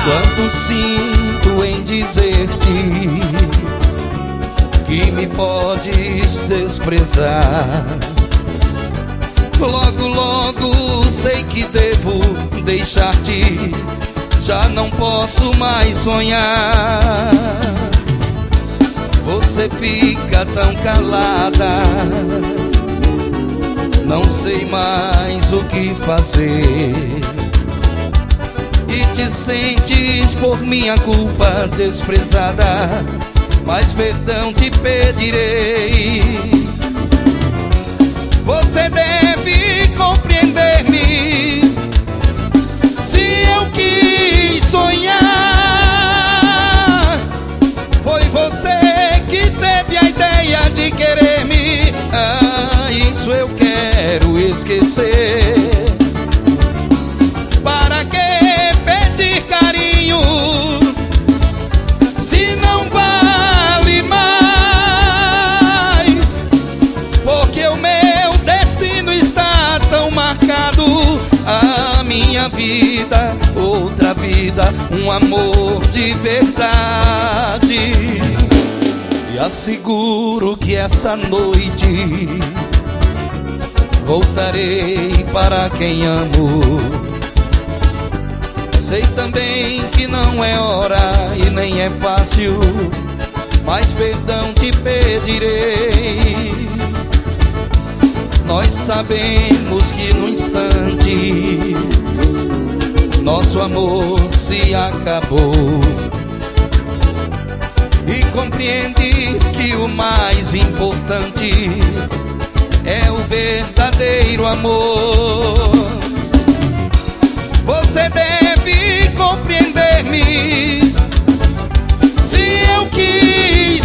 Quanto sinto em dizer-te que me podes desprezar. Logo, logo sei que devo deixar-te, já não posso mais sonhar. Você fica tão calada, não sei mais o que fazer. E te sentes por minha culpa desprezada, mas perdão te pedirei. Você deve compreender-me. Se eu quis sonhar, foi você que teve a ideia de querer-me. Ah, isso eu quero esquecer. Para que pedir carinho se não vale mais? Porque o meu destino está tão marcado. A minha vida, outra vida, um amor de verdade. E asseguro que essa noite voltarei para quem amo. Sei também que não é hora e nem é fácil, mas perdão te pedirei. Nós sabemos que no instante nosso amor se acabou, e compreendes que o mais importante é o verdadeiro amor. Você deve compreender-me. Se eu quis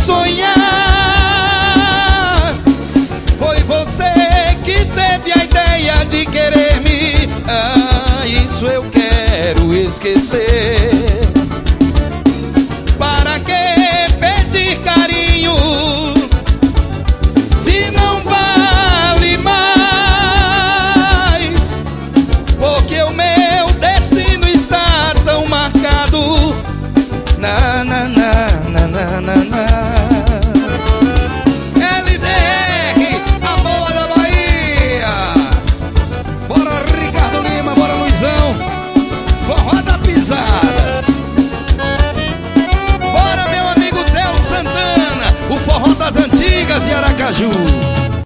sonhar, foi você que teve a ideia de querer-me. Ah, isso eu quero esquecer.